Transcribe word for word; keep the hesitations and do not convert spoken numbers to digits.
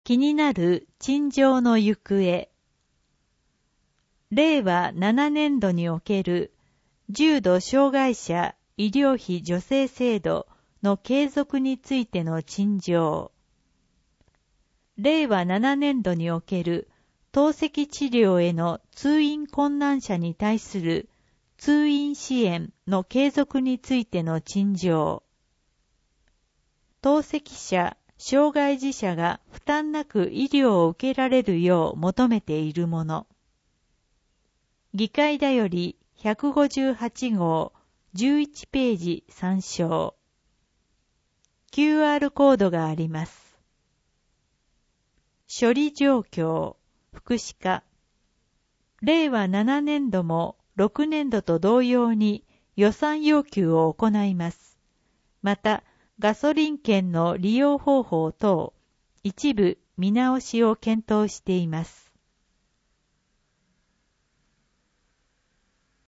気になる陳情の行方。れいわななねんどにおける重度障害者医療費助成制度の継続についての陳情。れいわななねんどにおける透析治療への通院困難者に対する通院支援の継続についての陳情。透析者、障害児者が負担なく医療を受けられるよう求めているもの。議会だよりひゃくごじゅうはちごう、じゅういちページ参照。キューアール コードがあります。処理状況、福祉課。れいわななねんどもろくねんどと同様に予算要求を行います。また、ガソリン券の利用方法等、一部見直しを検討しています。